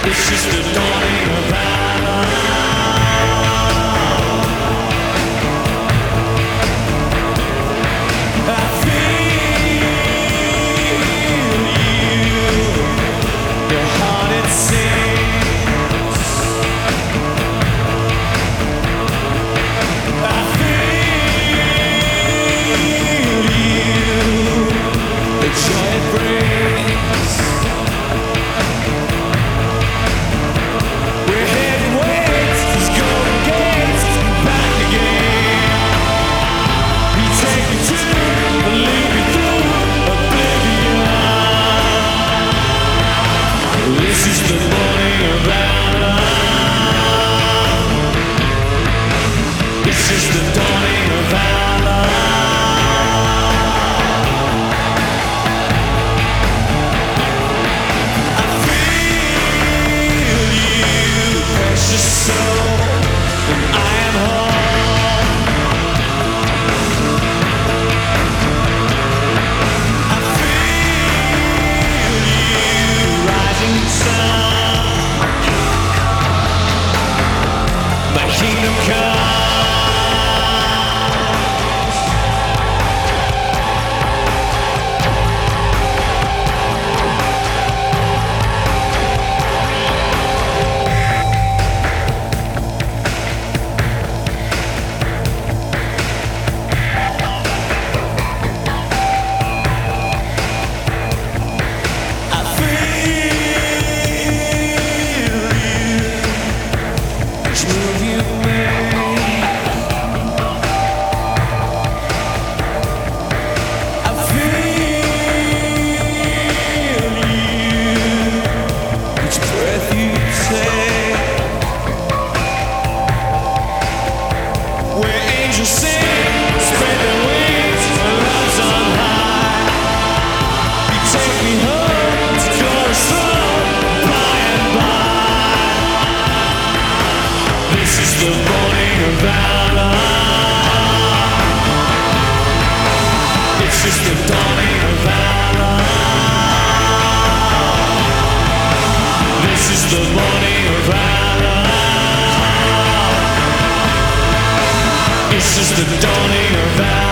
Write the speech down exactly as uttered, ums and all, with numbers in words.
This is the dawning of valor. I feel you, your heart it sings. I feel you, the joy it brings. We're heading west, these golden gates, back again. We take you to, and lead you through oblivion. This is the morning of valor. This is the dawning of valor. I feel you, precious soul, and I am home. I feel you, rising sun. My kingdom come. It's just the dawning of valor. This is the morning of valor. It's just the dawning of valor.